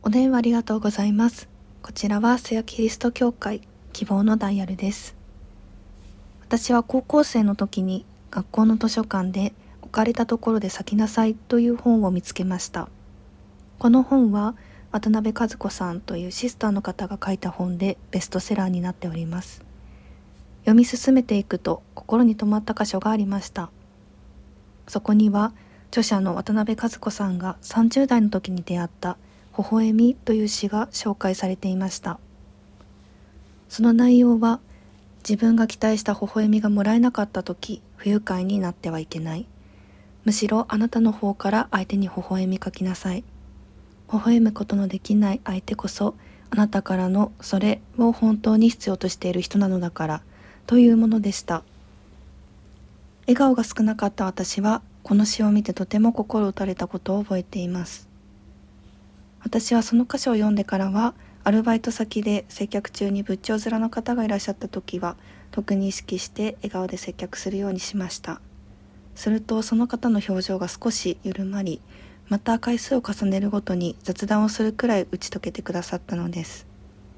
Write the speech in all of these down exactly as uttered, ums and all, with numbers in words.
お電話ありがとうございます。こちらは聖夜キリスト教会希望のダイヤルです。私は高校生の時に学校の図書館で置かれたところで咲きなさいという本を見つけました。この本は渡辺和子さんというシスターの方が書いた本でベストセラーになっております。読み進めていくと心に留まった箇所がありました。そこには著者の渡辺和子さんがさんじゅう代の時に出会った微笑みという詩が紹介されていました。その内容は、自分が期待した微笑みがもらえなかった時、不愉快になってはいけない。むしろあなたの方から相手に微笑みかきなさい。微笑むことのできない相手こそ、あなたからのそれを本当に必要としている人なのだから、というものでした。笑顔が少なかった私は、この詩を見てとても心打たれたことを覚えています。私はその箇所を読んでからは、アルバイト先で接客中に仏頂面の方がいらっしゃった時は、特に意識して笑顔で接客するようにしました。するとその方の表情が少し緩まり、また回数を重ねるごとに雑談をするくらい打ち解けてくださったのです。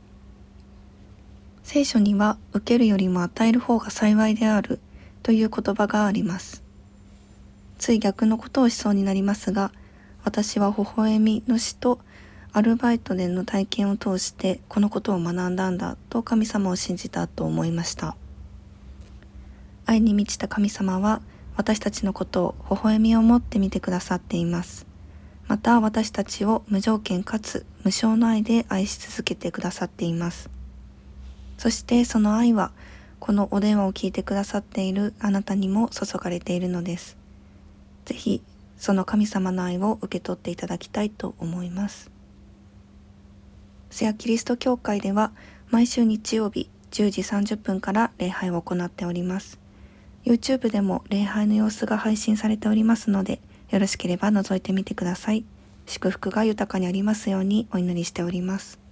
聖書には、受けるよりも与える方が幸いであるという言葉があります。つい逆のことをしそうになりますが、私は微笑みの詩とアルバイトでの体験を通してこのことを学んだんだと神様を信じたと思いました。愛に満ちた神様は私たちのことを微笑みを持って見てくださっています。また私たちを無条件かつ無償の愛で愛し続けてくださっています。そしてその愛はこのお電話を聞いてくださっているあなたにも注がれているのです。ぜひその神様の愛を受け取っていただきたいと思います。聖夜キリスト教会では毎週日曜日じゅうじさんじゅっぷんから礼拝を行っております。YouTube でも礼拝の様子が配信されておりますので、よろしければ覗いてみてください。祝福が豊かにありますようにお祈りしております。